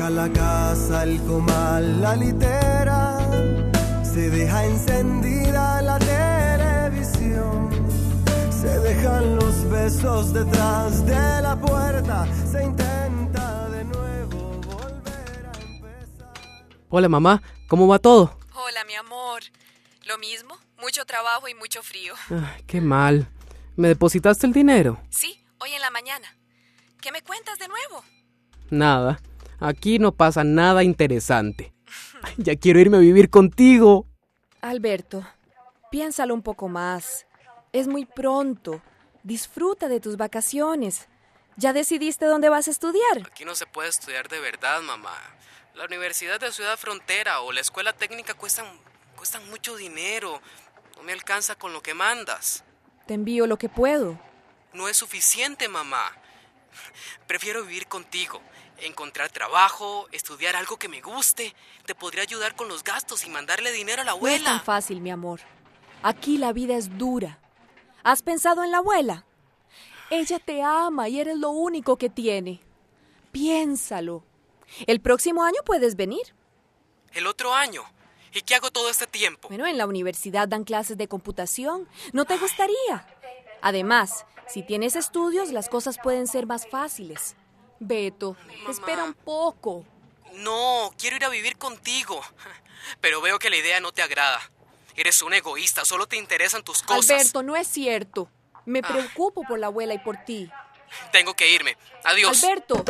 deja la casa, el comal, la litera, se deja encendida la televisión, se dejan los besos detrás de la puerta, se intenta de nuevo volver a empezar. Hola mamá, ¿cómo va todo? Hola mi amor, lo mismo, mucho trabajo y mucho frío. Ay, qué mal. ¿Me depositaste el dinero? Sí, hoy en la mañana. ¿Qué me cuentas de nuevo? Nada, aquí no pasa nada interesante. Ya quiero irme a vivir contigo. Alberto, piénsalo un poco más. Es muy pronto. Disfruta de tus vacaciones. ¿Ya decidiste dónde vas a estudiar? Aquí no se puede estudiar de verdad, mamá. La Universidad de Ciudad Frontera o la Escuela Técnica cuestan mucho dinero. No me alcanza con lo que mandas. Te envío lo que puedo. No es suficiente, mamá. Prefiero vivir contigo, encontrar trabajo, estudiar algo que me guste. Te podría ayudar con los gastos y mandarle dinero a la abuela. No es tan fácil, mi amor. Aquí la vida es dura. ¿Has pensado en la abuela? Ella te ama y eres lo único que tiene. Piénsalo. El próximo año puedes venir. ¿El otro año? ¿Y qué hago todo este tiempo? Bueno, en la universidad dan clases de computación. ¿No te gustaría? Además, si tienes estudios, las cosas pueden ser más fáciles. Beto, espera un poco. No, quiero ir a vivir contigo. Pero veo que la idea no te agrada. Eres un egoísta, solo te interesan tus cosas. Alberto, no es cierto. Me preocupo por la abuela y por ti. Tengo que irme. Adiós. Alberto.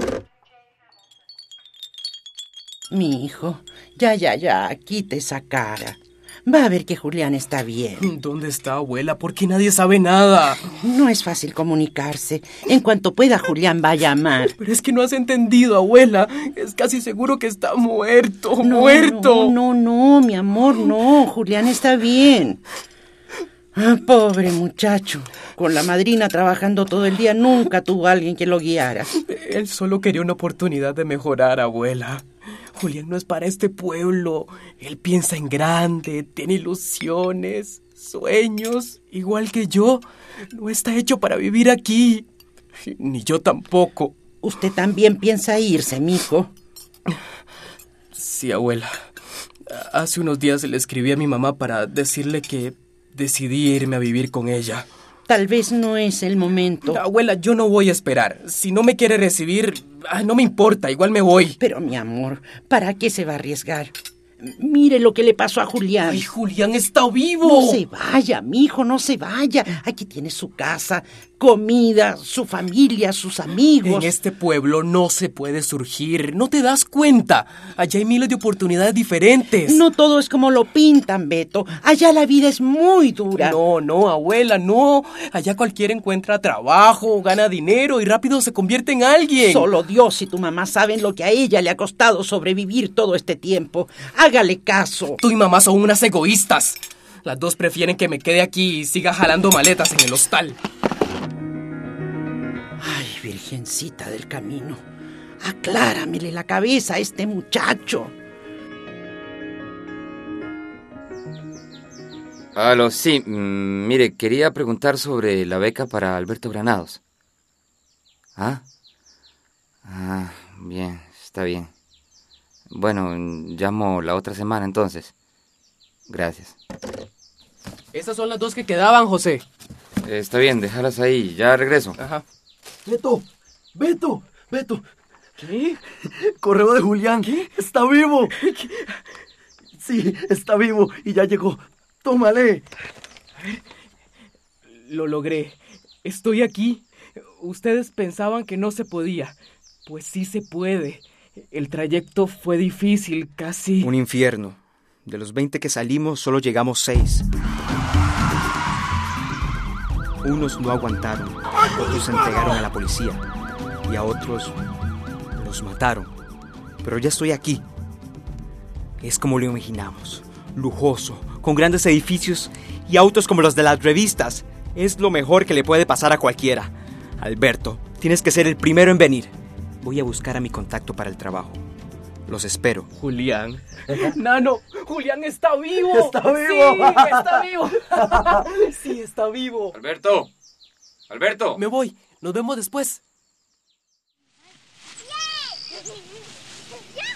Mi hijo, ya, quite esa cara. Va a ver que Julián está bien. ¿Dónde está, abuela? ¿Por qué nadie sabe nada? No es fácil comunicarse. En cuanto pueda, Julián va a llamar. Pero es que no has entendido, abuela. Es casi seguro que está muerto. No, mi amor, no. Julián está bien. Ah, pobre muchacho. Con la madrina trabajando todo el día, nunca tuvo a alguien que lo guiara. Él solo quería una oportunidad de mejorar, abuela. Julián no es para este pueblo. Él piensa en grande, tiene ilusiones, sueños, igual que yo. No está hecho para vivir aquí. Ni yo tampoco. Usted también piensa irse, mijo. Sí, abuela. Hace unos días le escribí a mi mamá para decirle que decidí irme a vivir con ella. Tal vez no es el momento. Abuela, yo no voy a esperar. Si no me quiere recibir, no me importa, igual me voy. Pero, mi amor, ¿para qué se va a arriesgar? Mire lo que le pasó a Julián. ¡Ay, Julián está vivo! No se vaya, mijo, no se vaya. Aquí tiene su casa, comida, su familia, sus amigos. En este pueblo no se puede surgir. ¿No te das cuenta? Allá hay miles de oportunidades diferentes. No todo es como lo pintan, Beto. Allá la vida es muy dura. No, abuela, no. Allá cualquiera encuentra trabajo, gana dinero y rápido se convierte en alguien. Solo Dios y tu mamá saben lo que a ella le ha costado sobrevivir todo este tiempo. Hágale caso. Tú y mamá son unas egoístas. Las dos prefieren que me quede aquí y siga jalando maletas en el hostal. Ay, virgencita del camino, acláramele la cabeza a este muchacho. Aló, sí, mire, quería preguntar sobre la beca para Alberto Granados. Bien, está bien. Bueno, llamo la otra semana entonces. Gracias. Esas son las dos que quedaban, José. Está bien, déjalas ahí, ya regreso. Ajá. Beto. ¿Qué? Correo de Julián. ¿Qué? Está vivo. Sí, está vivo y ya llegó. Tómale. A ver. Lo logré. Estoy aquí. Ustedes pensaban que no se podía. Pues sí se puede. El trayecto fue difícil, casi... Un infierno. De los 20 que salimos, solo llegamos 6. Unos no aguantaron, otros se entregaron a la policía y a otros los mataron. Pero ya estoy aquí. Es como lo imaginamos, lujoso, con grandes edificios y autos como los de las revistas. Es lo mejor que le puede pasar a cualquiera. Alberto, tienes que ser el primero en venir. Voy a buscar a mi contacto para el trabajo. Los espero. Julián. Nano, Julián está vivo. ¡Está vivo! Sí, está vivo. Sí, está vivo. Alberto. Me voy. Nos vemos después.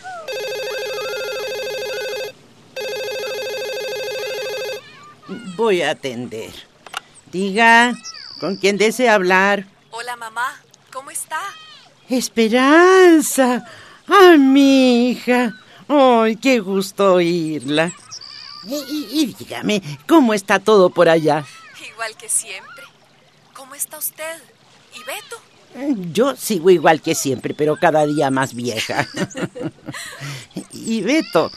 Voy a atender. Diga, ¿con quién desea hablar? Hola, mamá. ¿Cómo está? Esperanza. ¡Ay, mi hija! ¡Ay, qué gusto oírla! Y dígame, ¿cómo está todo por allá? Igual que siempre. ¿Cómo está usted? ¿Y Beto? Yo sigo igual que siempre, pero cada día más vieja. Y Beto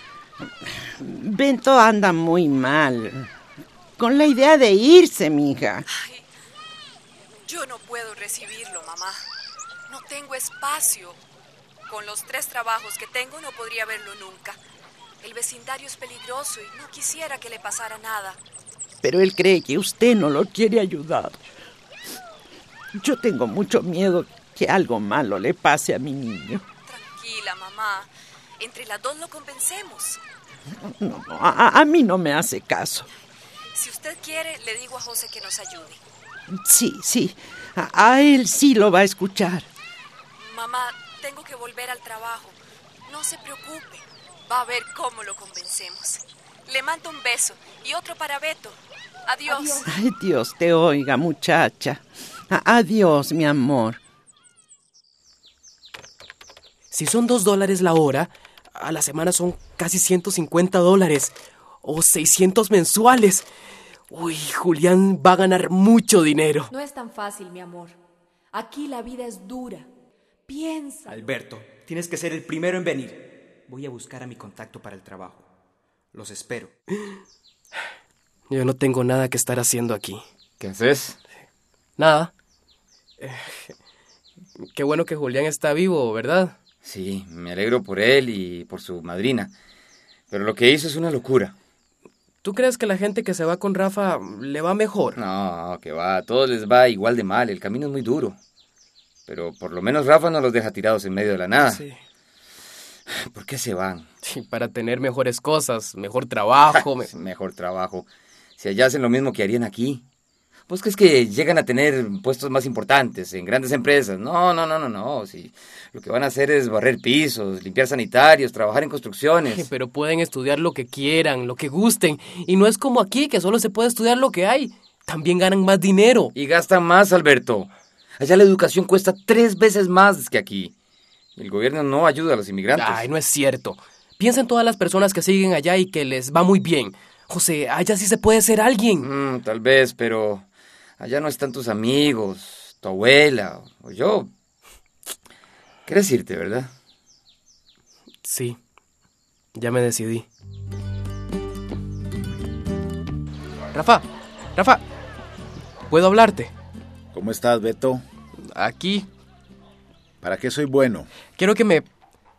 anda muy mal. Con la idea de irse, mija. Ay, yo no puedo recibirlo, mamá. No tengo espacio. Con los 3 trabajos que tengo no podría verlo nunca. El vecindario es peligroso y no quisiera que le pasara nada. Pero él cree que usted no lo quiere ayudar. Yo tengo mucho miedo que algo malo le pase a mi niño. Tranquila, mamá. Entre las 2 lo convencemos. No, a mí no me hace caso. Si usted quiere, le digo a José que nos ayude. Sí. A él sí lo va a escuchar. Mamá, tengo que volver al trabajo. No se preocupe. Va a ver cómo lo convencemos. Le mando un beso y otro para Beto. Adiós. Ay, Dios te oiga, muchacha. Adiós, mi amor. Si son $2 la hora, a la semana son casi $150 o 600 mensuales. Uy, Julián va a ganar mucho dinero. No es tan fácil, mi amor. Aquí la vida es dura. Piensa. Alberto, tienes que ser el primero en venir. Voy a buscar a mi contacto para el trabajo. Los espero. Yo no tengo nada que estar haciendo aquí. ¿Qué haces? Nada. Qué bueno que Julián está vivo, ¿verdad? Sí, me alegro por él y por su madrina. Pero lo que hizo es una locura. ¿Tú crees que la gente que se va con Rafa le va mejor? No, que va, a todos les va igual de mal, el camino es muy duro. Pero por lo menos Rafa no los deja tirados en medio de la nada. Sí. ¿Por qué se van? Sí, para tener mejores cosas, mejor trabajo. Mejor trabajo. Si allá hacen lo mismo que harían aquí. Pues que es que llegan a tener puestos más importantes en grandes empresas. No. Si lo que van a hacer es barrer pisos, limpiar sanitarios, trabajar en construcciones. Pero pueden estudiar lo que quieran, lo que gusten. Y no es como aquí, que solo se puede estudiar lo que hay. También ganan más dinero. Y gastan más, Alberto. Allá la educación cuesta 3 veces más que aquí. El gobierno no ayuda a los inmigrantes. Ay, no es cierto. Piensa en todas las personas que siguen allá y que les va muy bien. José, allá sí se puede ser alguien. Tal vez, pero allá no están tus amigos, tu abuela o yo. ¿Quieres irte, verdad? Sí, ya me decidí. Rafa, ¿puedo hablarte? ¿Cómo estás, Beto? Aquí. ¿Para qué soy bueno? Quiero que me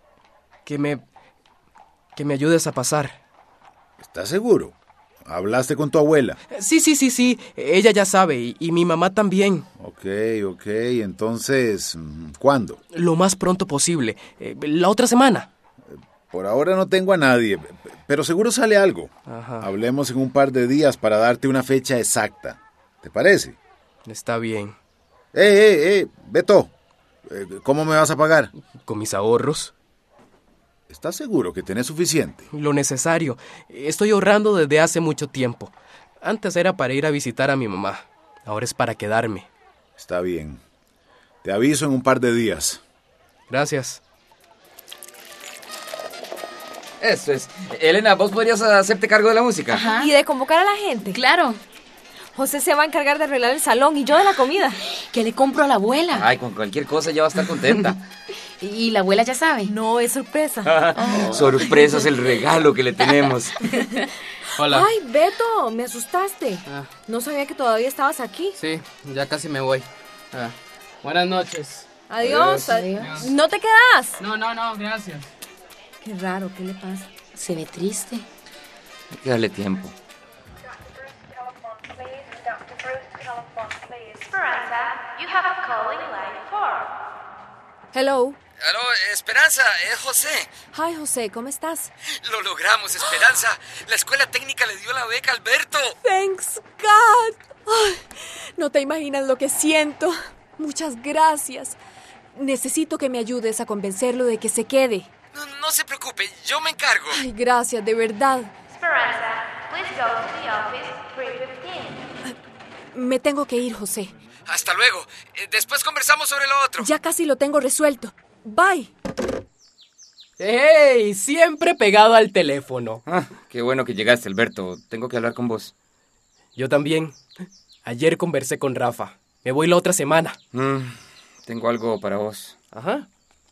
ayudes a pasar. ¿Estás seguro? ¿Hablaste con tu abuela? Sí. Ella ya sabe y mi mamá también. Ok. Entonces, ¿cuándo? Lo más pronto posible. La otra semana. Por ahora no tengo a nadie, pero seguro sale algo. Ajá. Hablemos en un par de días para darte una fecha exacta. ¿Te parece? Está bien. Beto, ¿cómo me vas a pagar? ¿Con mis ahorros? ¿Estás seguro que tenés suficiente? Lo necesario. Estoy ahorrando desde hace mucho tiempo. Antes era para ir a visitar a mi mamá. Ahora es para quedarme. Está bien. Te aviso en un par de días. Gracias. Eso es. Elena, ¿vos podrías hacerte cargo de la música? Ajá. Y de convocar a la gente. Claro. José se va a encargar de arreglar el salón y yo de la comida. ¿Qué le compro a la abuela? Ay, con cualquier cosa ya va a estar contenta. ¿Y la abuela ya sabe? No, es sorpresa. Sorpresa es el regalo que le tenemos. Hola. Ay, Beto, me asustaste. No sabía que todavía estabas aquí. Sí, ya casi me voy. Buenas noches. Adiós. Adiós. ¿No te quedas? No, gracias. Qué raro, ¿qué le pasa? Se ve triste. Hay que darle tiempo. Hello. Aló, Esperanza, es José. Hi, José, ¿cómo estás? Lo logramos, Esperanza. La escuela técnica le dio la beca a Alberto. Thanks God. Ay, no te imaginas lo que siento. Muchas gracias. Necesito que me ayudes a convencerlo de que se quede. No se preocupe, yo me encargo. Ay, gracias, de verdad. Esperanza, please Me tengo que ir, José. Hasta luego. Después conversamos sobre lo otro. Ya casi lo tengo resuelto. Bye. ¡Hey! Siempre pegado al teléfono. Qué bueno que llegaste, Alberto. Tengo que hablar con vos. Yo también. Ayer conversé con Rafa. Me voy la otra semana. Tengo algo para vos. Ajá.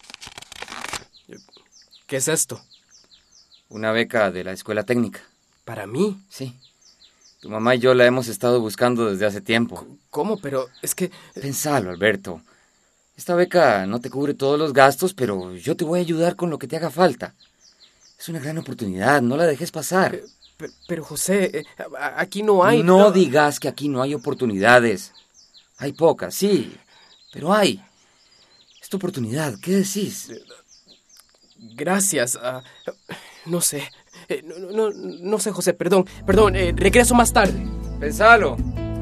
¿Qué es esto? Una beca de la escuela técnica. ¿Para mí? Sí. Tu mamá y yo la hemos estado buscando desde hace tiempo. ¿Cómo? Pero es que... Pensalo, Alberto. Esta beca no te cubre todos los gastos, pero yo te voy a ayudar con lo que te haga falta. Es una gran oportunidad, no la dejes pasar. Pero José, aquí no hay... No digas que aquí no hay oportunidades. Hay pocas, sí, pero hay. Es tu oportunidad, ¿qué decís? Gracias. No sé. No sé, José, perdón. Regreso más tarde. Pensalo.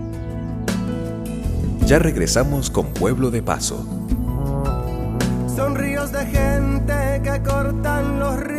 Ya regresamos con Pueblo de Paso. Son ríos de gente que cortan los ríos.